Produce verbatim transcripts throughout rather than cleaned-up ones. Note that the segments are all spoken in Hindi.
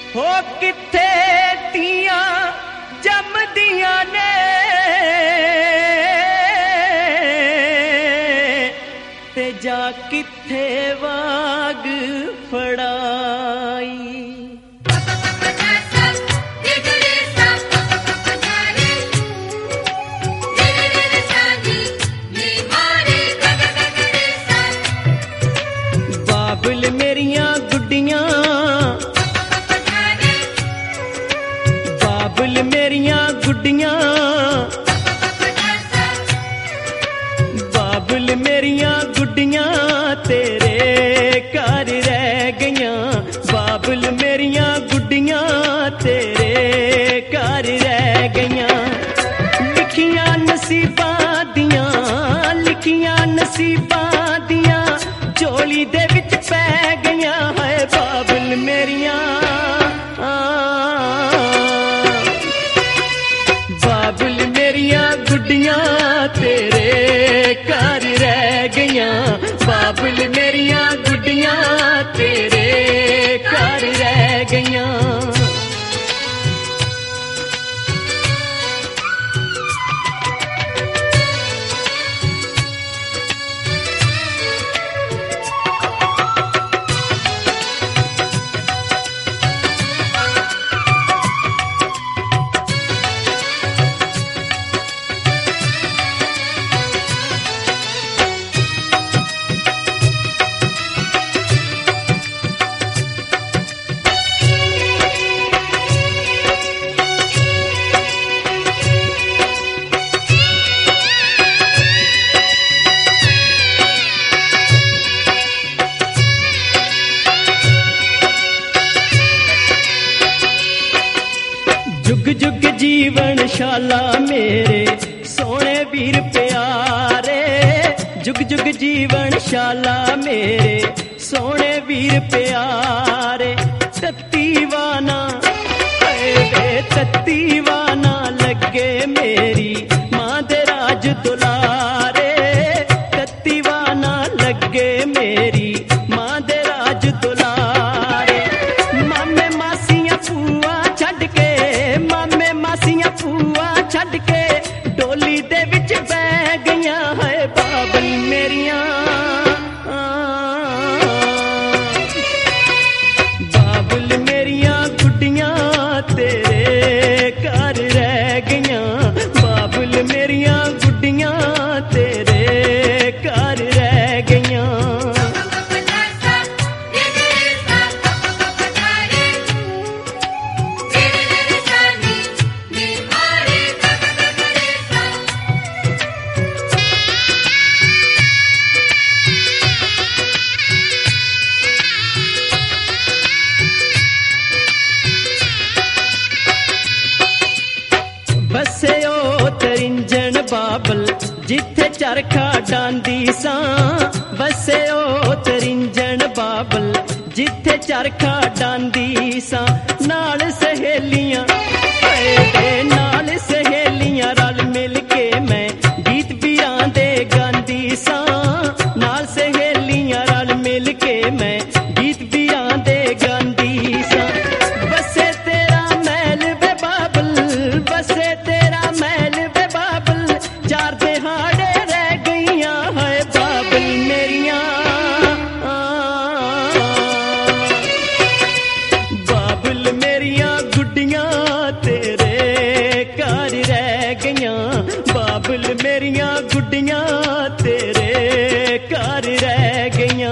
हो किथे दियां जमदियां ने ते जा किथे वाग फड़ाई। बाबुल मेरियां गुड्डियां बाबुल मेरियां गुड्डियां बाबुल मेरियां गुड्डियां तेरे घर रह गईयां। बाबुल मेरियां गुड्डियां तेरे घर रह गईयां। लिखियां नसीबां दियां लिखियां नसीबां दियां झोली दे विच पै गईयां है बाबुल मेरियां। बाबुल मेरियां गुड्डियां तेरे घर रह गईयां। बाबुल मेरियां गुड्डियां तेरे घर रह गईयां। जुग जुग जीवन शाला मेरे सोने वीर प्यारे। जुग जुग जीवन शाला मेरे सोने वीर प्यारे। तत्ती वाना तत्ती वाना लगे मेरी मां दे राज दुलारे। तत्ती वाना लगे मेरी मां दे राज दुलारे। मामे मासियां फूआ छड़ के मामे मासियां फूआ छड़ के डोली दे विच बह गईयां है बाबुल मेरियां। बाबुल मेरियां गुड्डियां तेरे घर रह गईयां। बाबुल मेरियां गुड्डियां तेरे घर रह गईयां। बसे ओ तरिंजन बाबल जिथे चरखा डांदी सां। बसे ओ तरिंजन बाबल जिथे चरखा डांदी सां। नाल सहेलियां नाल सहेलियां रल मिल के मैं गीत बियां दे गांदी सां। नाल सहेलियां रल मिल के मैं गीत बियां दे गांदी सां। बसे तेरा महल वे बाबल बसे तेरा महल वे बाबल चार दिहाड़े रह गईयां है बाबुल मेरियां। बाबुल मेरियां गुड्डियां तेरे घर रह गईयां। बाबुल मेरियां गुड्डियां तेरे घर रह गईयां।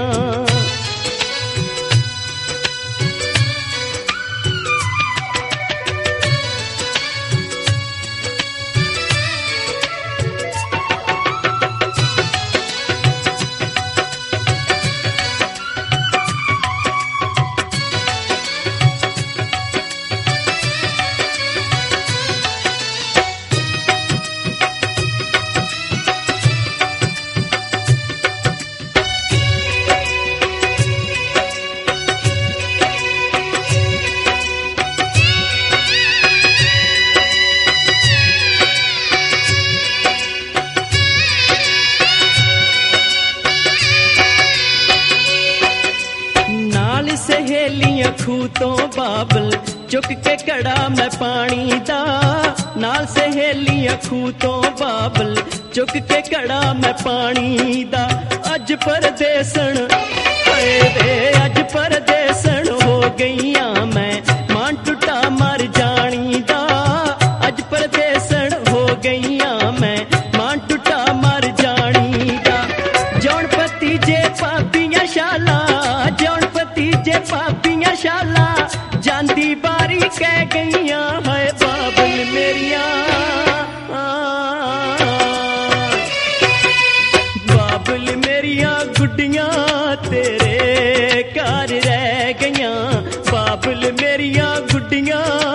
ਤੋਂ ਬਾਬਲ ਚੁੱਕ ਕੇ ਘੜਾ ਮੈਂ ਪਾਣੀ ਦਾ ਨਾਲ ਸਹੇਲੀਆਂ ਖੂਹ ਤੋਂ ਬਾਬਲ ਚੁੱਕ ਕੇ ਘੜਾ ਮੈਂ ਪਾਣੀ ਦਾ ਅੱਜ ਪਰਦੇਸਣ ਹਾਏ ਵੇ ਅੱਜ ਪਰਦੇਸਣ ਹੋ ਗਈਆਂ ਮੈਂ ਮਨ ਟੁੱਟਾ ਮਰ ਜਾਣੀ ਦਾ ਅੱਜ ਪਰਦੇਸਣ ਹੋ ਗਈਆਂ ਮੈਂ ਮਨ ਟੁੱਟਾ ਮਰ ਜਾਣੀ ਦਾ ਜੌਣ ਪਤੀ ਜੇ ਪਾਪੀਆਂ ਸ਼ਾਲਾ ਜੌਣ ਪਤੀ ਜੇ ਪਾਪੀਆਂ ਸ਼ਾਲਾ ਜਾਂਦੀ ਬਾਰੀ ਕਹਿ ਗਈਆਂ ਹਾਏ ਬਾਬਲ ਮੇਰੀਆਂ ਬਾਬਲ ਮੇਰੀਆਂ ਗੁੱਡੀਆਂ ਤੇਰੇ ਘਰ ਰਹਿ ਗਈਆਂ ਬਾਬਲ ਮੇਰੀਆਂ ਗੁੱਡੀਆਂ